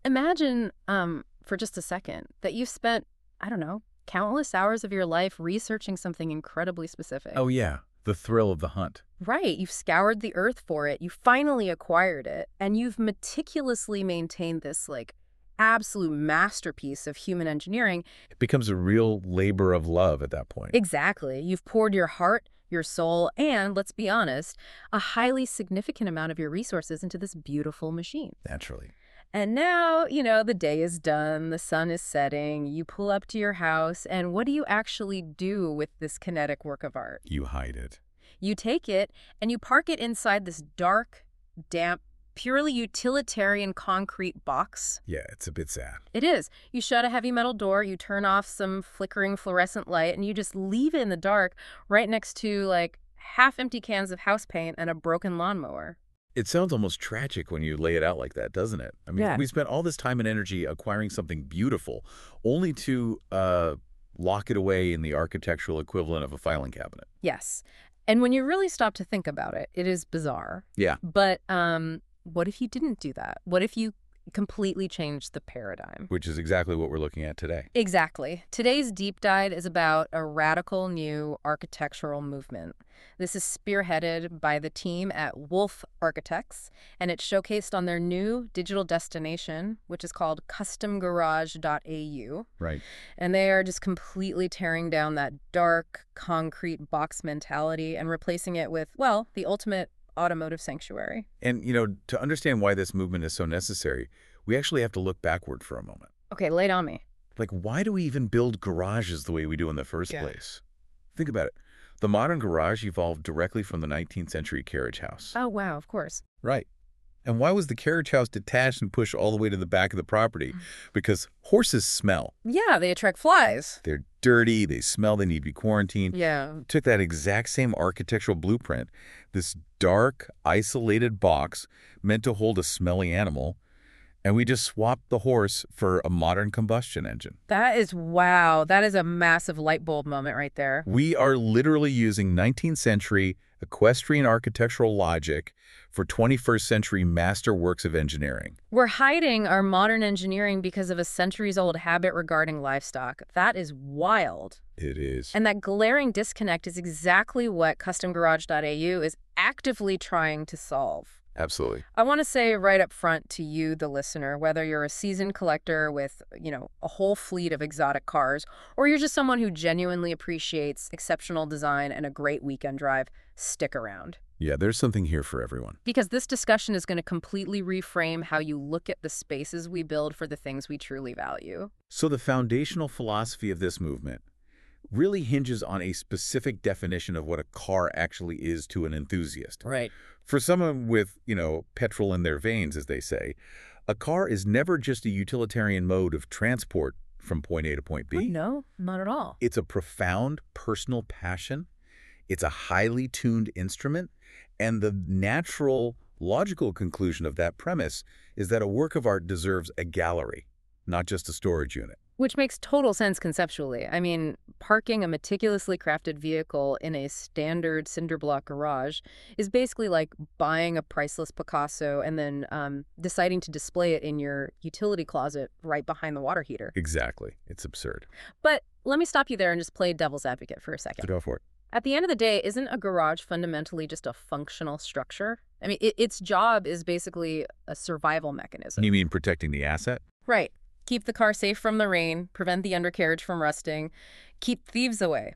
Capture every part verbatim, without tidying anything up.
Imagine, um, for just a second, that you've spent, I don't know, countless hours of your life researching something incredibly specific. Oh, yeah, the thrill of the hunt. Right. You've scoured the earth for it. You finally acquired it. And you've meticulously maintained this, like, absolute masterpiece of human engineering. It becomes a real labor of love at that point. Exactly. You've poured your heart, your soul, and, let's be honest, a highly significant amount of your resources into this beautiful machine. Naturally. And now, you know, the day is done, the sun is setting, you pull up to your house, and what do you actually do with this kinetic work of art? You hide it. You take it and you park it inside this dark, damp, purely utilitarian concrete box. Yeah, it's a bit sad. It is. You shut a heavy metal door, you turn off some flickering fluorescent light, and you just leave it in the dark right next to, like, half-empty cans of house paint and a broken lawnmower. It sounds almost tragic when you lay it out like that, doesn't it? I mean, Yeah. we spent all this time and energy acquiring something beautiful, only to uh, lock it away in the architectural equivalent of a filing cabinet. Yes. And when you really stop to think about it, it is bizarre. Yeah. But um, what if you didn't do that? What if you completely changed the paradigm? Which is exactly what we're looking at today. Exactly. Today's deep dive is about a radical new architectural movement. This is spearheaded by the team at Wolf Architects, and it's showcased on their new digital destination, which is called custom garage dot A U. Right. And they are just completely tearing down that dark, concrete box mentality and replacing it with, well, the ultimate automotive sanctuary. And, you know, to understand why this movement is so necessary, we actually have to look backward for a moment. Okay, lay it on me. Like, why do we even build garages the way we do in the first Yeah. place? Think about it. The modern garage evolved directly from the nineteenth century carriage house. Oh, wow, of course. Right. And why was the carriage house detached and pushed all the way to the back of the property? Mm. Because horses smell. Yeah, they attract flies. They're dirty, they smell, they need to be quarantined. Yeah. Took that exact same architectural blueprint, this dark, isolated box meant to hold a smelly animal, and we just swapped the horse for a modern combustion engine. That is, wow, that is a massive light bulb moment right there. We are literally using nineteenth century equestrian architectural logic for twenty-first century master works of engineering. We're hiding our modern engineering because of a centuries-old habit regarding livestock. That is wild. It is. And that glaring disconnect is exactly what custom garage dot A U is actively trying to solve. Absolutely. I want to say right up front to you, the listener, whether you're a seasoned collector with, you know, a whole fleet of exotic cars, or you're just someone who genuinely appreciates exceptional design and a great weekend drive, stick around. Yeah, there's something here for everyone. Because this discussion is going to completely reframe how you look at the spaces we build for the things we truly value. So the foundational philosophy of this movement really hinges on a specific definition of what a car actually is to an enthusiast. Right. For someone with, you know, petrol in their veins, as they say, a car is never just a utilitarian mode of transport from point A to point B. Oh, no, not at all. It's a profound personal passion. It's a highly tuned instrument. And the natural, logical conclusion of that premise is that a work of art deserves a gallery, not just a storage unit. Which makes total sense conceptually. I mean, parking a meticulously crafted vehicle in a standard cinder block garage is basically like buying a priceless Picasso and then um, deciding to display it in your utility closet right behind the water heater. Exactly. It's absurd. But let me stop you there and just play devil's advocate for a So second. go for it. At the end of the day, isn't a garage fundamentally just a functional structure? I mean, it, its job is basically a survival mechanism. You mean protecting the asset? Right. Keep the car safe from the rain, prevent the undercarriage from rusting, keep thieves away.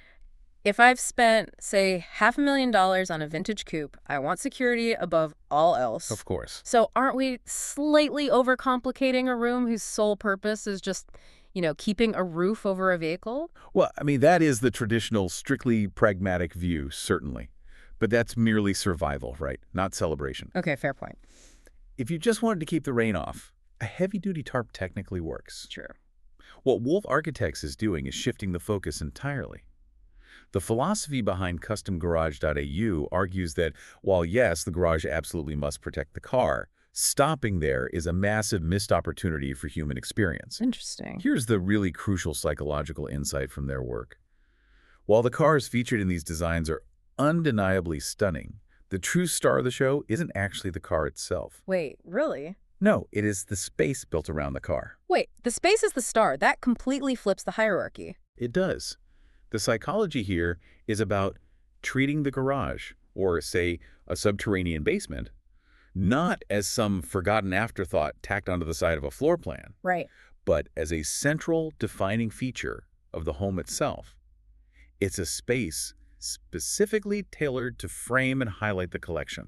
If I've spent, say, half a million dollars on a vintage coupe, I want security above all else. Of course. So aren't we slightly overcomplicating a room whose sole purpose is just, you know, keeping a roof over a vehicle? Well, I mean, that is the traditional, strictly pragmatic view, certainly. But that's merely survival, right? Not celebration. Okay, fair point. If you just wanted to keep the rain off, a heavy-duty tarp technically works. True. What Wolf Architects is doing is shifting the focus entirely. The philosophy behind custom garage dot A U argues that while, yes, the garage absolutely must protect the car, stopping there is a massive missed opportunity for human experience. Interesting. Here's the really crucial psychological insight from their work. While the cars featured in these designs are undeniably stunning, the true star of the show isn't actually the car itself. Wait, really? No, it is the space built around the car. Wait, the space is the star. That completely flips the hierarchy. It does. The psychology here is about treating the garage, or say, a subterranean basement, not as some forgotten afterthought tacked onto the side of a floor plan, Right. but as a central defining feature of the home itself. It's a space specifically tailored to frame and highlight the collection.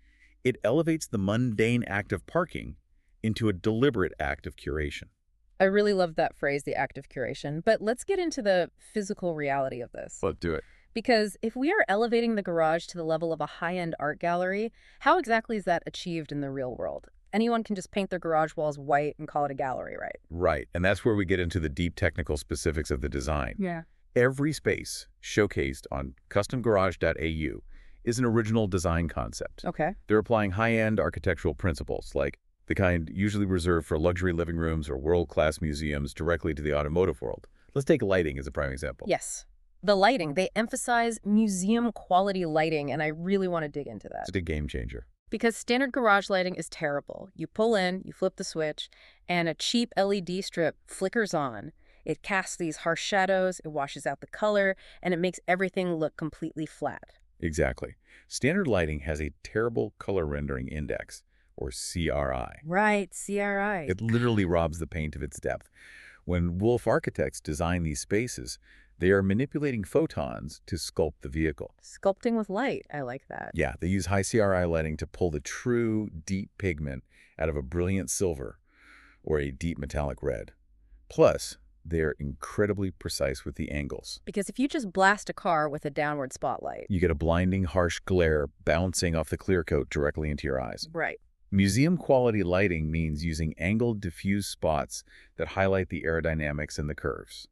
It elevates the mundane act of parking into a deliberate act of curation. I really love that phrase, the act of curation. But let's get into the physical reality of this. Let's do it. Because if we are elevating the garage to the level of a high-end art gallery, how exactly is that achieved in the real world? Anyone can just paint their garage walls white and call it a gallery, right? Right, and that's where we get into the deep technical specifics of the design. Yeah. Every space showcased on custom garage dot A U is an original design concept. Okay. They're applying high-end architectural principles, like the kind usually reserved for luxury living rooms or world-class museums, directly to the automotive world. Let's take lighting as a prime example. Yes. The lighting, they emphasize museum-quality lighting, and I really want to dig into that. It's a game changer. Because standard garage lighting is terrible. You pull in, you flip the switch, and a cheap L E D strip flickers on. It casts these harsh shadows, it washes out the color, and it makes everything look completely flat. Exactly. Standard lighting has a terrible color rendering index, or C R I. Right, C R I. It literally robs the paint of its depth. When Wolf Architects design these spaces, they are manipulating photons to sculpt the vehicle. Sculpting with light, I like that. Yeah, they use high C R I lighting to pull the true deep pigment out of a brilliant silver or a deep metallic red. Plus, they're incredibly precise with the angles. Because if you just blast a car with a downward spotlight. You get a blinding, harsh glare bouncing off the clear coat directly into your eyes. Right. Museum-quality lighting means using angled, diffuse spots that highlight the aerodynamics and the curves.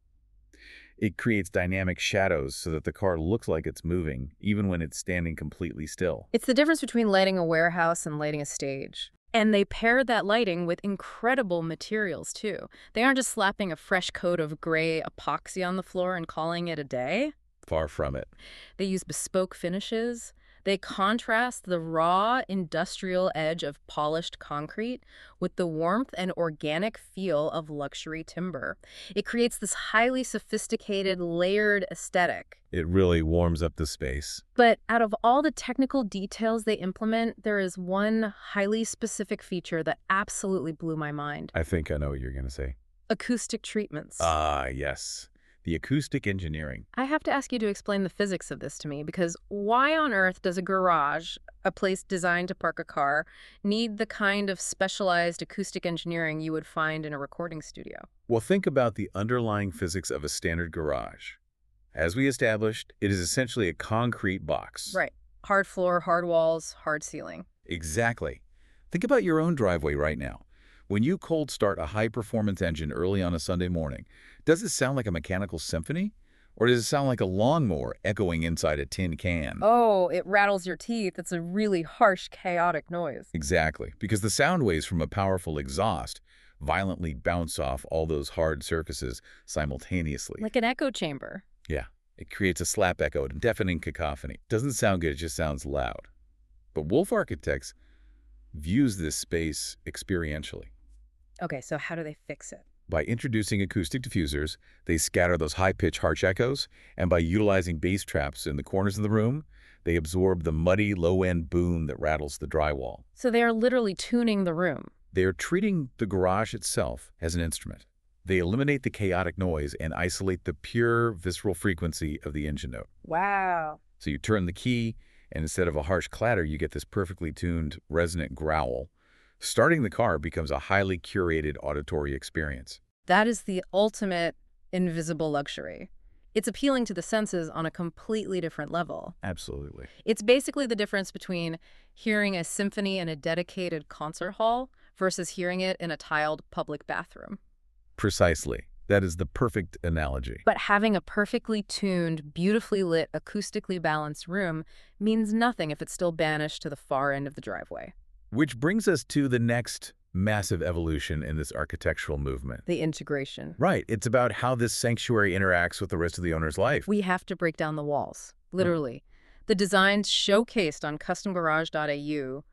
It creates dynamic shadows so that the car looks like it's moving, even when it's standing completely still. It's the difference between lighting a warehouse and lighting a stage. And they pair that lighting with incredible materials, too. They aren't just slapping a fresh coat of gray epoxy on the floor and calling it a day. Far from it. They use bespoke finishes. They contrast the raw, industrial edge of polished concrete with the warmth and organic feel of luxury timber. It creates this highly sophisticated, layered aesthetic. It really warms up the space. But out of all the technical details they implement, there is one highly specific feature that absolutely blew my mind. I think I know what you're going to say. Acoustic treatments. Ah, yes. The acoustic engineering. I have to ask you to explain the physics of this to me, because why on earth does a garage, a place designed to park a car, need the kind of specialized acoustic engineering you would find in a recording studio? Well, think about the underlying physics of a standard garage. As we established, it is essentially a concrete box. Right. Hard floor, hard walls, hard ceiling. Exactly. Think about your own driveway right now. When you cold start a high-performance engine early on a Sunday morning, does it sound like a mechanical symphony? Or does it sound like a lawnmower echoing inside a tin can? Oh, it rattles your teeth. It's a really harsh, chaotic noise. Exactly, because the sound waves from a powerful exhaust violently bounce off all those hard surfaces simultaneously. Like an echo chamber. Yeah, it creates a slap echo and deafening cacophony. Doesn't sound good, it just sounds loud. But Wolf Architects views this space experientially. Okay, so how do they fix it? By introducing acoustic diffusers, they scatter those high-pitched harsh echoes, and by utilizing bass traps in the corners of the room, they absorb the muddy, low-end boom that rattles the drywall. So they are literally tuning the room. They are treating the garage itself as an instrument. They eliminate the chaotic noise and isolate the pure, visceral frequency of the engine note. Wow. So you turn the key, and instead of a harsh clatter, you get this perfectly tuned, resonant growl. Starting the car becomes a highly curated auditory experience. That is the ultimate invisible luxury. It's appealing to the senses on a completely different level. Absolutely. It's basically the difference between hearing a symphony in a dedicated concert hall versus hearing it in a tiled public bathroom. Precisely. That is the perfect analogy. But having a perfectly tuned, beautifully lit, acoustically balanced room means nothing if it's still banished to the far end of the driveway. Which brings us to the next massive evolution in this architectural movement. The integration. Right. It's about how this sanctuary interacts with the rest of the owner's life. We have to break down the walls, literally. The designs showcased on custom garage dot A U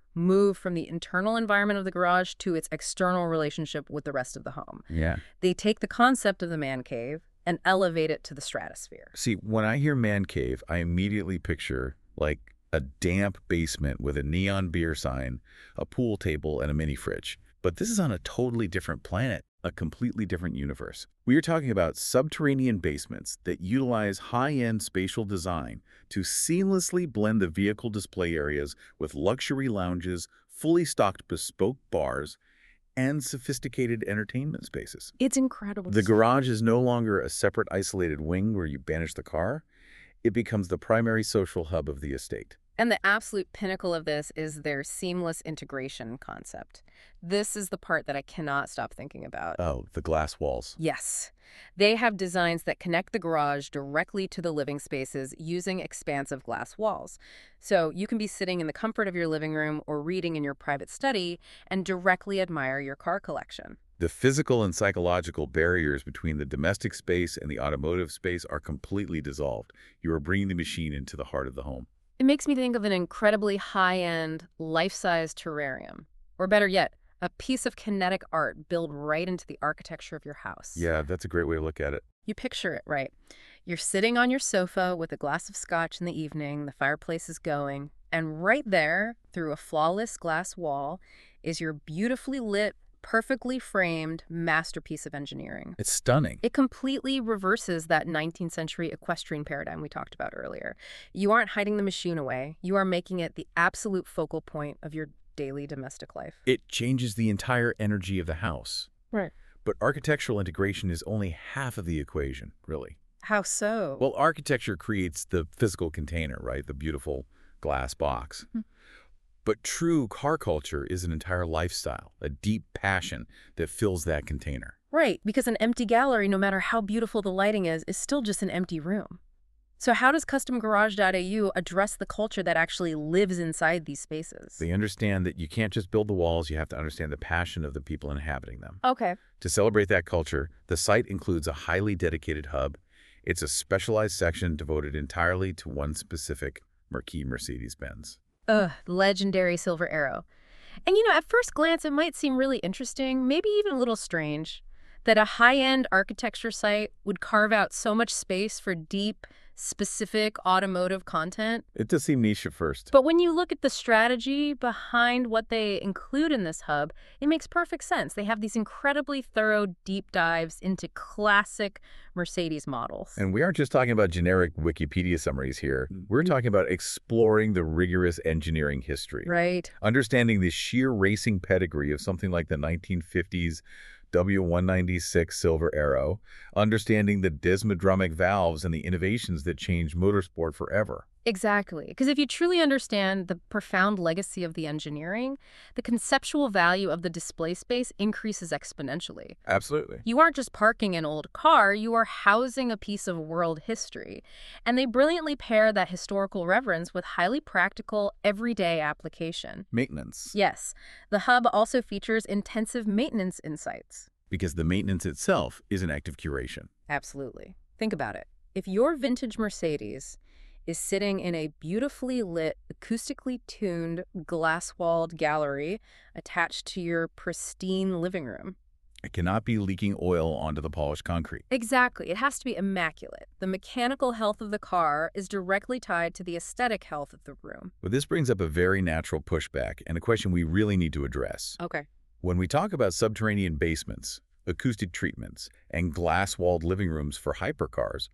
move from the internal environment of the garage to its external relationship with the rest of the home. Yeah. They take the concept of the man cave and elevate it to the stratosphere. See, when I hear man cave, I immediately picture, like, a damp basement with a neon beer sign, a pool table, and a mini fridge. But this is on a totally different planet, a completely different universe. We are talking about subterranean basements that utilize high-end spatial design to seamlessly blend the vehicle display areas with luxury lounges, fully stocked bespoke bars, and sophisticated entertainment spaces. It's incredible. The garage is no longer a separate isolated wing where you banish the car. It becomes the primary social hub of the estate. And the absolute pinnacle of this is their seamless integration concept. This is the part that I cannot stop thinking about. Oh, the glass walls. Yes. They have designs that connect the garage directly to the living spaces using expansive glass walls. So you can be sitting in the comfort of your living room or reading in your private study and directly admire your car collection. The physical and psychological barriers between the domestic space and the automotive space are completely dissolved. You are bringing the machine into the heart of the home. It makes me think of an incredibly high-end, life-size terrarium. Or better yet, a piece of kinetic art built right into the architecture of your house. Yeah, that's a great way to look at it. You picture it, right? You're sitting on your sofa with a glass of scotch in the evening, the fireplace is going, and right there, through a flawless glass wall, is your beautifully lit, perfectly framed masterpiece of engineering. It's stunning. It completely reverses that nineteenth century equestrian paradigm we talked about earlier. You aren't hiding the machine away. You are making it the absolute focal point of your daily domestic life. It changes the entire energy of the house. Right. But architectural integration is only half of the equation, really. How so? Well, architecture creates the physical container, right? The beautiful glass box. Mhm. But true car culture is an entire lifestyle, a deep passion that fills that container. Right, because an empty gallery, no matter how beautiful the lighting is, is still just an empty room. So how does Custom Garage dot A U address the culture that actually lives inside these spaces? They understand that you can't just build the walls, you have to understand the passion of the people inhabiting them. Okay. To celebrate that culture, the site includes a highly dedicated hub. It's a specialized section devoted entirely to one specific marquee Mercedes-Benz. Ugh, legendary Silver Arrow. And you know, at first glance, it might seem really interesting, maybe even a little strange, that a high-end architecture site would carve out so much space for deep, specific automotive content. It does seem niche at first. But when you look at the strategy behind what they include in this hub, it makes perfect sense. They have these incredibly thorough deep dives into classic Mercedes models. And we aren't just talking about generic Wikipedia summaries here. We're talking about exploring the rigorous engineering history. Right. Understanding the sheer racing pedigree of something like the nineteen fifties W one ninety-six Silver Arrow, understanding the desmodromic valves and the innovations that changed motorsport forever. Exactly. Because if you truly understand the profound legacy of the engineering, the conceptual value of the display space increases exponentially. Absolutely. You aren't just parking an old car, you are housing a piece of world history. And they brilliantly pair that historical reverence with highly practical, everyday application. Maintenance. Yes, the hub also features intensive maintenance insights. Because the maintenance itself is an act of curation. Absolutely. Think about it. If your vintage Mercedes is sitting in a beautifully lit, acoustically tuned, glass-walled gallery attached to your pristine living room. It cannot be leaking oil onto the polished concrete. Exactly. It has to be immaculate. The mechanical health of the car is directly tied to the aesthetic health of the room. But this brings up a very natural pushback and a question we really need to address. Okay. When we talk about subterranean basements, acoustic treatments, and glass-walled living rooms for hypercars,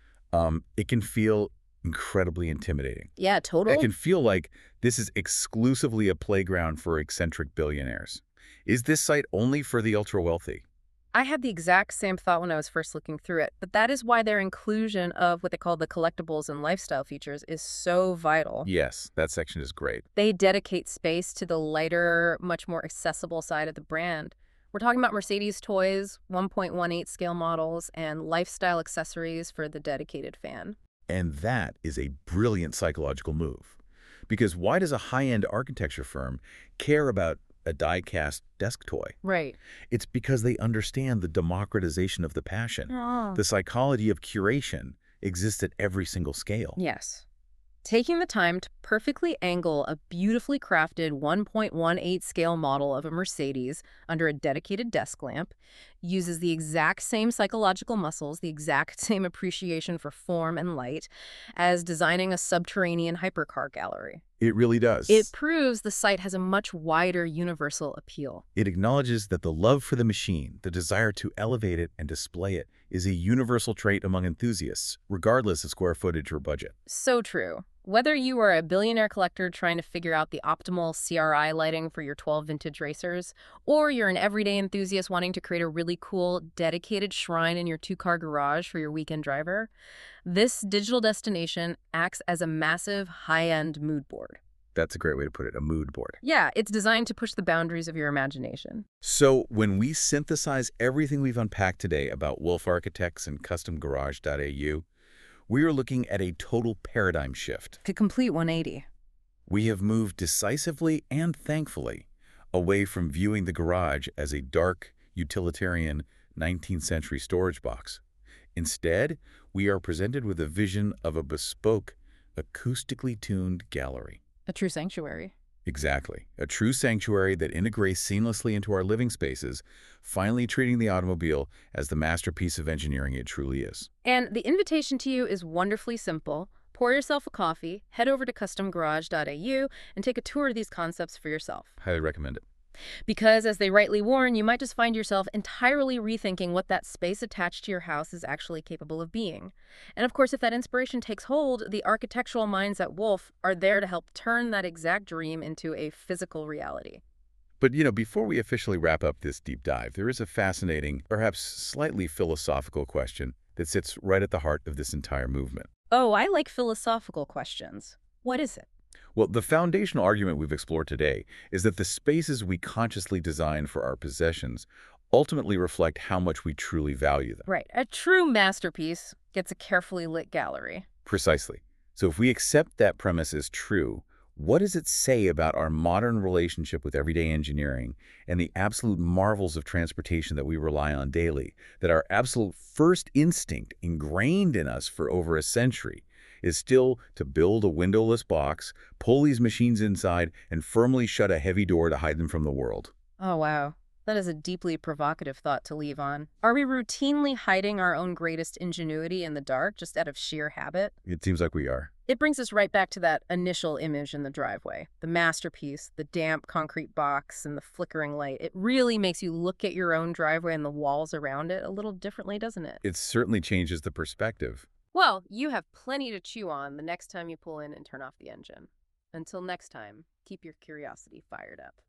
um, it can feel incredibly intimidating. Yeah, totally. It can feel like this is exclusively a playground for eccentric billionaires. Is this site only for the ultra-wealthy? I had the exact same thought when I was first looking through it, but that is why their inclusion of what they call the collectibles and lifestyle features is so vital. Yes, that section is great. They dedicate space to the lighter, much more accessible side of the brand. We're talking about Mercedes toys, one point one eight scale models, and lifestyle accessories for the dedicated fan. And that is a brilliant psychological move. Because why does a high-end architecture firm care about a die-cast desk toy? Right. It's because they understand the democratization of the passion. Oh. The psychology of curation exists at every single scale. Yes. Taking the time to perfectly angle a beautifully crafted one point one eight scale model of a Mercedes under a dedicated desk lamp uses the exact same psychological muscles, the exact same appreciation for form and light as designing a subterranean hypercar gallery. It really It does. proves the site has a much wider universal appeal. It acknowledges that the love for the machine, the desire to elevate it and display it, is a universal trait among enthusiasts, regardless of square footage or budget. So true. Whether you are a billionaire collector trying to figure out the optimal C R I lighting for your twelve vintage racers, or you're an everyday enthusiast wanting to create a really cool, dedicated shrine in your two-car garage for your weekend driver, this digital destination acts as a massive, high-end mood board. That's a great way to put it, a mood board. Yeah, it's designed to push the boundaries of your imagination. So when we synthesize everything we've unpacked today about Wolf Architects and Custom Garage dot A U, we are looking at a total paradigm shift. A complete one eighty. We have moved decisively and thankfully away from viewing the garage as a dark, utilitarian nineteenth century storage box. Instead, we are presented with a vision of a bespoke, acoustically tuned gallery. A true sanctuary. Exactly. A true sanctuary that integrates seamlessly into our living spaces, finally treating the automobile as the masterpiece of engineering it truly is. And the invitation to you is wonderfully simple. Pour yourself a coffee, head over to Custom Garage dot A U, and take a tour of these concepts for yourself. Highly recommend it. Because, as they rightly warn, you might just find yourself entirely rethinking what that space attached to your house is actually capable of being. And of course, if that inspiration takes hold, the architectural minds at Wolf are there to help turn that exact dream into a physical reality. But, you know, before we officially wrap up this deep dive, there is a fascinating, perhaps slightly philosophical question that sits right at the heart of this entire movement. Oh, I like philosophical questions. What is it? Well, the foundational argument we've explored today is that the spaces we consciously design for our possessions ultimately reflect how much we truly value them. Right. A true masterpiece gets a carefully lit gallery. Precisely. So if we accept that premise as true, what does it say about our modern relationship with everyday engineering and the absolute marvels of transportation that we rely on daily, that our absolute first instinct ingrained in us for over a century is still to build a windowless box, pull these machines inside, and firmly shut a heavy door to hide them from the world? Oh, wow. That is a deeply provocative thought to leave on. Are we routinely hiding our own greatest ingenuity in the dark just out of sheer habit? It seems like we are. It brings us right back to that initial image in the driveway. The masterpiece, the damp concrete box, and the flickering light. It really makes you look at your own driveway and the walls around it a little differently, doesn't it? It certainly changes the perspective. Well, you have plenty to chew on the next time you pull in and turn off the engine. Until next time, keep your curiosity fired up.